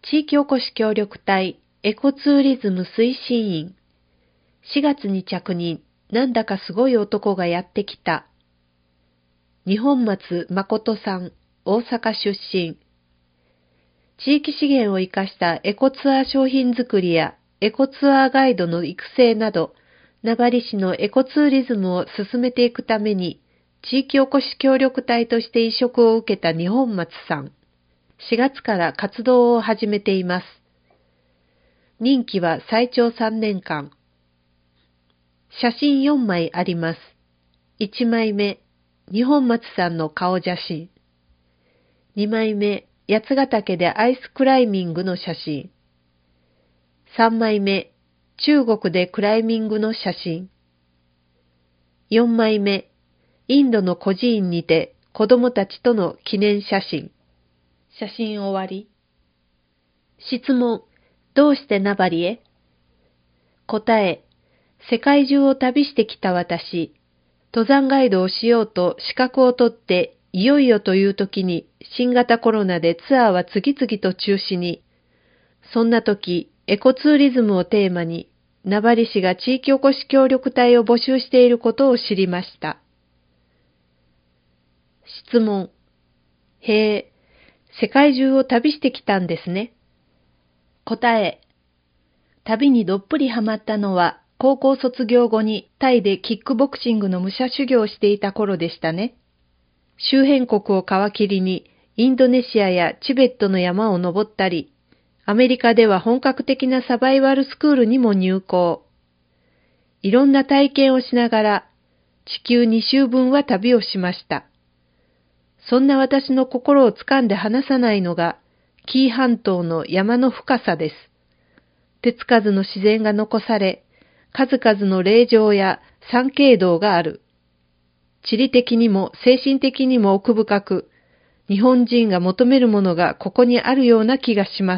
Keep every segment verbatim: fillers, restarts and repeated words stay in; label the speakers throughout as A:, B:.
A: 地域おこし協力隊エコツーリズム推進員。しがつに着任、なんだかすごい男がやってきた。二本松誠さん、大阪出身。地域資源を生かしたエコツアー商品作りやエコツアーガイドの育成など、名張市のエコツーリズムを進めていくために、地域おこし協力隊として委嘱を受けた二本松さん。しがつから活動を始めています。任期は最長さんねんかん。写真よんまいあります。いちまいめ、二本松さんの顔写真。にまいめ、八ヶ岳でアイスクライミングの写真。さんまいめ、中国でクライミングの写真。よんまいめ、インドの孤児院にて子供たちとの記念写真。写真終わり。質問、どうして名張へ？答え、世界中を旅してきた私、登山ガイドをしようと資格を取って、いよいよという時に新型コロナでツアーは次々と中止に。そんな時、エコツーリズムをテーマに、名張市が地域おこし協力隊を募集していることを知りました。質問、へえ、世界中を旅してきたんですね。答え、旅にどっぷりハマったのは、高校卒業後にタイでキックボクシングの武者修行をしていた頃でしたね。周辺国を皮切りに、インドネシアやチベットの山を登ったり、アメリカでは本格的なサバイバルスクールにも入校。いろんな体験をしながら、地球にしゅうぶんは旅をしました。そんな私の心を掴んで離さないのが、紀伊半島の山の深さです。手つかずの自然が残され、数々の霊場や参詣道がある。地理的にも精神的にも奥深く、日本人が求めるものがここにあるような気がします。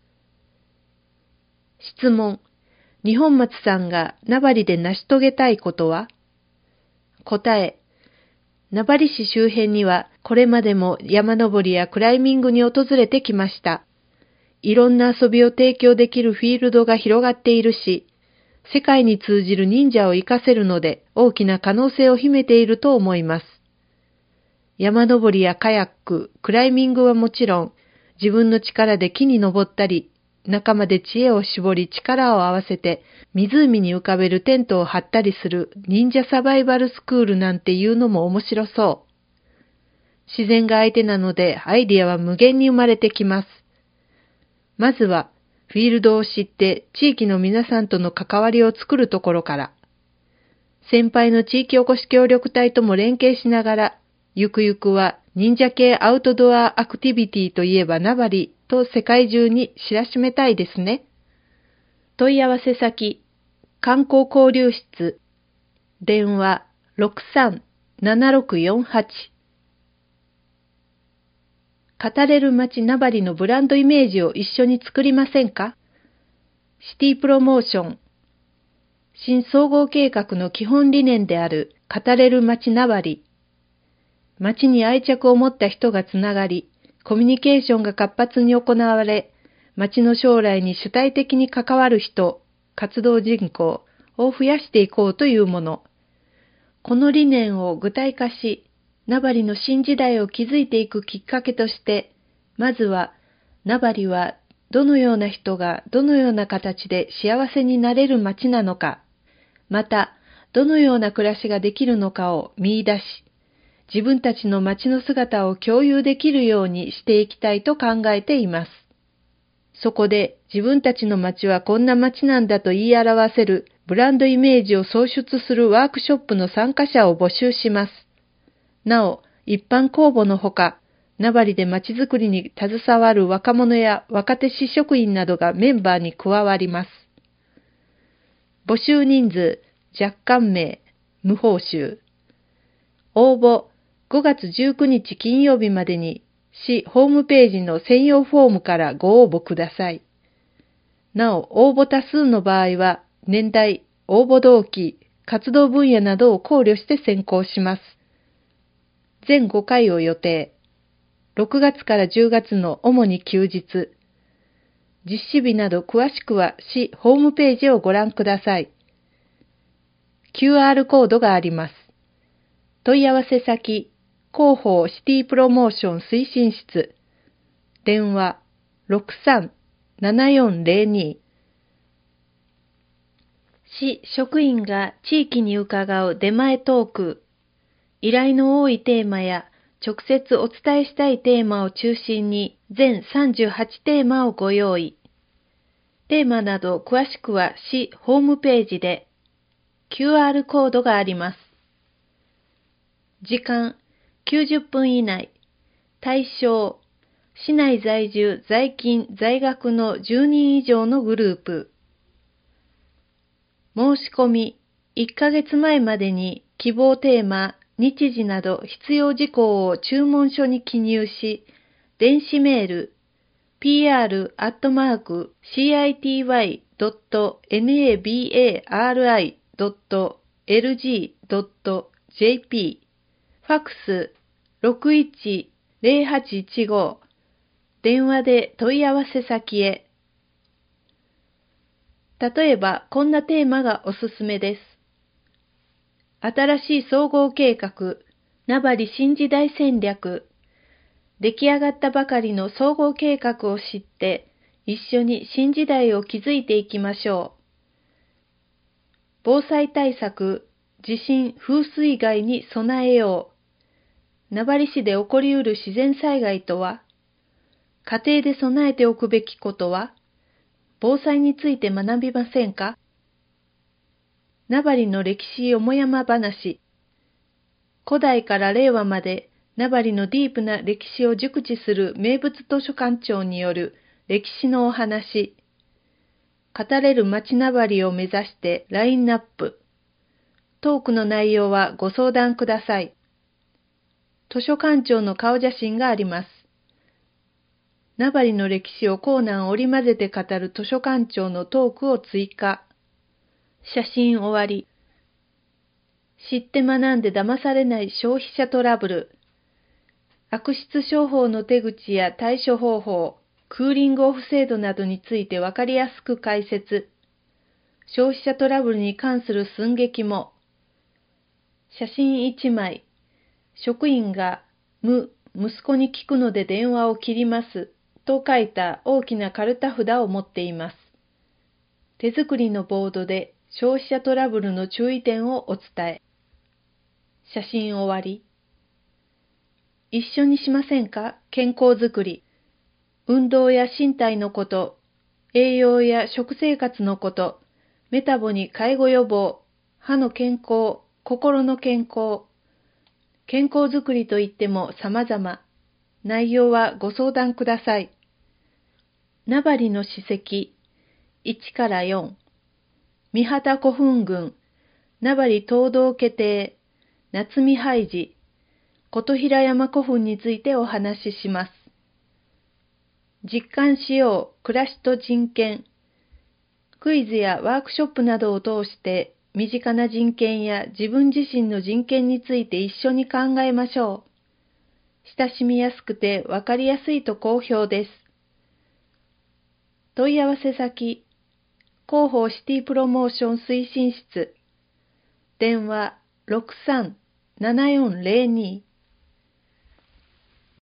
A: 質問、二本松さんが名張で成し遂げたいことは？答え、名張市周辺にはこれまでも山登りやクライミングに訪れてきました。いろんな遊びを提供できるフィールドが広がっているし、世界に通じる忍者を活かせるので大きな可能性を秘めていると思います。山登りやカヤック、クライミングはもちろん、自分の力で木に登ったり、仲間で知恵を絞り力を合わせて湖に浮かべるテントを張ったりする忍者サバイバルスクールなんていうのも面白そう。自然が相手なのでアイディアは無限に生まれてきます。まずはフィールドを知って地域の皆さんとの関わりを作るところから、先輩の地域おこし協力隊とも連携しながら、ゆくゆくは忍者系アウトドアアクティビティといえば名張と世界中に知らしめたいですね。問い合わせ先、観光交流室、電話 ろくさんななろくよんはち。語れる街名張のブランドイメージを一緒に作りませんか？シティプロモーション。新総合計画の基本理念である語れる街名張。街に愛着を持った人がつながり、コミュニケーションが活発に行われ、街の将来に主体的に関わる人、活動人口を増やしていこうというもの。この理念を具体化し、名張の新時代を築いていくきっかけとして、まずは、名張はどのような人がどのような形で幸せになれる街なのか、また、どのような暮らしができるのかを見出し、自分たちの街の姿を共有できるようにしていきたいと考えています。そこで自分たちの街はこんな街なんだと言い表せるブランドイメージを創出するワークショップの参加者を募集します。なお、一般公募のほか、名張で街づくりに携わる若者や若手市職員などがメンバーに加わります。募集人数、若干名、無報酬。応募、ごがつじゅうくにち金曜日までに市ホームページの専用フォームからご応募ください。なお、応募多数の場合は、年代、応募動機、活動分野などを考慮して選考します。全ごかいを予定。ろくがつからじゅうがつの主に休日。 実施日など詳しくは市ホームページをご覧ください。キューアール コードがあります。問い合わせ先、広報シティプロモーション推進室、電話 ろくさんななよんゼロに。市職員が地域に伺う出前トーク、依頼の多いテーマや直接お伝えしたいテーマを中心に全さんじゅうはちテーマをご用意。テーマなど詳しくは市ホームページで キューアール コードがあります。時間きゅうじゅっぷん以内。対象市内在住在勤在学のじゅうにん以上のグループ。申し込みいっかげつまえまでに希望テーマ、日時など必要事項を注文書に記入し、電子メール ピーアール アットマーク シーアイティーワイ ドット ナバリ ドット エルジー ドット ジェーピー ファックス ろくいちゼロはちいちご 電話で問い合わせ先へ。例えばこんなテーマがおすすめです。新しい総合計画、名張新時代戦略。出来上がったばかりの総合計画を知って、一緒に新時代を築いていきましょう。防災対策、地震、風水害に備えよう。名張市で起こりうる自然災害とは、家庭で備えておくべきことは、防災について学びませんか？名張の歴史よもやま話。古代から令和まで名張のディープな歴史を熟知する名物図書館長による歴史のお話。語れる町名張を目指してラインナップ。トークの内容はご相談ください。図書館長の顔写真があります。名張の歴史をコーナーを織り交ぜて語る図書館長のトークを追加。写真終わり。知って学んで騙されない消費者トラブル。悪質商法の手口や対処方法、クーリングオフ制度などについてわかりやすく解説。消費者トラブルに関する寸劇も。写真いちまい。職員が、む、息子に聞くので電話を切ります。と書いた大きなカルタ札を持っています。手作りのボードで消費者トラブルの注意点をお伝え。写真終わり。一緒にしませんか？健康づくり。運動や身体のこと、栄養や食生活のこと、メタボに介護予防、歯の健康、心の健康。健康づくりといっても様々。内容はご相談ください。名張の史跡、いちからよん。三畑古墳群、名張東道家邸、夏見拝寺、琴平山古墳についてお話しします。実感しよう、暮らしと人権。クイズやワークショップなどを通して、身近な人権や自分自身の人権について一緒に考えましょう。親しみやすくてわかりやすいと好評です。問い合わせ先、広報シティプロモーション推進室、電話 ろくさんななよんゼロに。